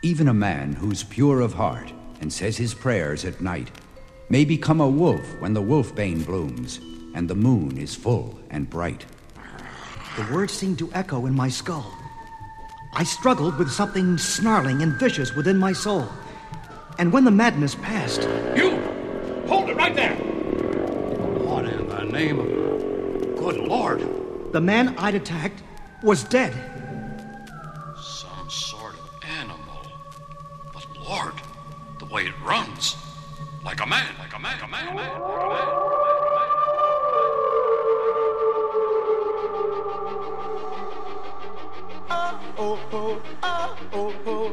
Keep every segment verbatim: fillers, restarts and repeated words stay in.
Even a man who's pure of heart and says his prayers at night may become a wolf when the wolfbane blooms and the moon is full and bright. The words seemed to echo in my skull. I struggled with something snarling and vicious within my soul. And when the madness passed... You! Hold it right there! What in the name of... Good Lord! The man I'd attacked was dead. Some sort of animal. But Lord, the way it runs. Like a man, like a man, like a man, like a man, like a man. Oh, oh, oh, oh, oh,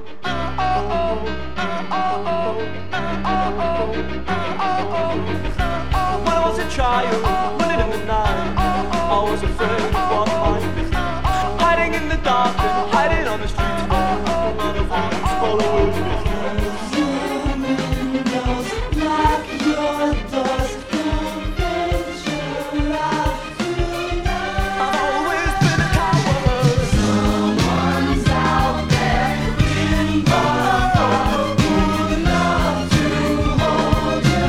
when I was a child, running in the night, I was afraid of what might be. Hiding in the dark and hiding on the streets, but none of us following me. Like your dust, don't venture out tonight. I've always been a coward. Someone's out there in Buffalo who love to hold you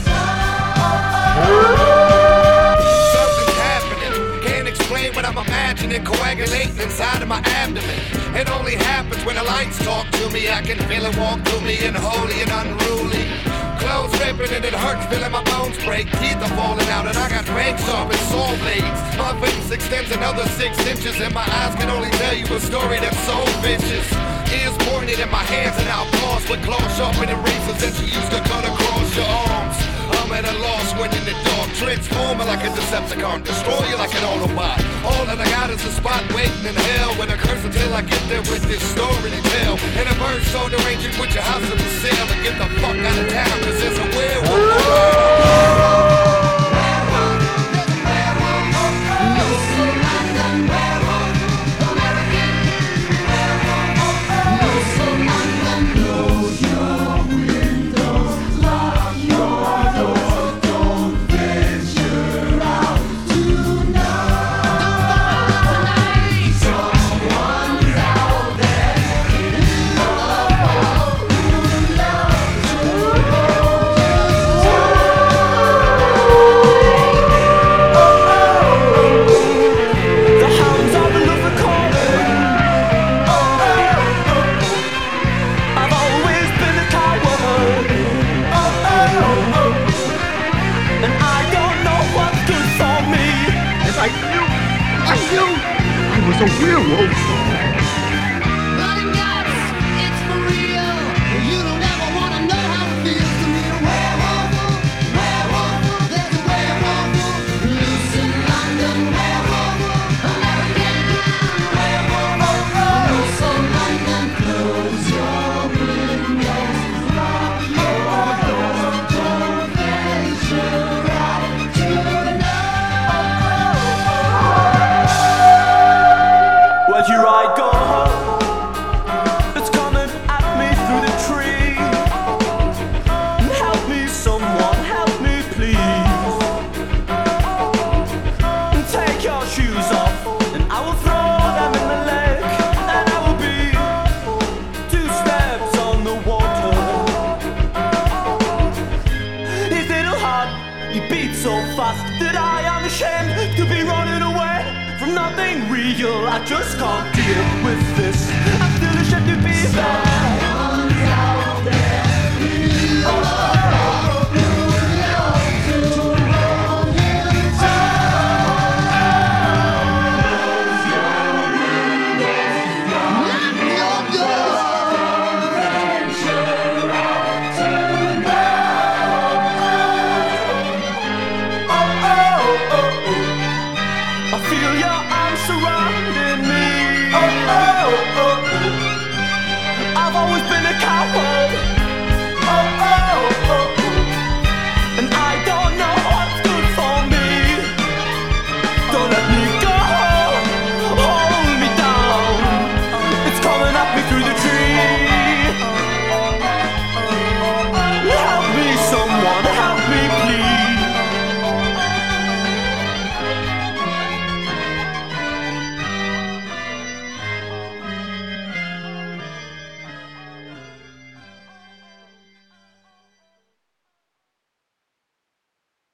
tight. Something's happening. Can't explain what I'm imagining. Coagulating inside of my abdomen. It only happens when the lights talk to me. I can feel it walk through me, unholy and unruly. Clothes ripping and it hurts, feeling my bones break. Teeth are falling out and I got range sharp and saw blades. My face extends another six inches and my eyes can only tell you a story that's so vicious. Ears pointed in my hands and I'll pause with claws sharper than razors that you used to cut across your arms. I'm at a loss when in the dark, transforming like a Decepticon, destroy you like an Autobot. All that I got is a spot waiting in hell with a curse until I get there with this story to tell. And a bird so deranged you put your house in the sale and get the fuck out of town, cause there's a werewolf around. A werewolf. Running nuts, it's for real. You don't ever wanna know how it feels to be a werewolf. Werewolf, there's a werewolf. Loose in London, werewolf. American werewolf. Loose in London, close your windows. Lock your doors. Don't venture out tonight. Where'd you ride, go home? It's coming at me through the tree. Help me, someone, help me, please. Take your shoes off, and I will throw them in the lake. And I will be two steps on the water. His little heart, he beats so fast that I am ashamed to be running away from nothing real. I just can't deal with this. I'm still ashamed to be bad.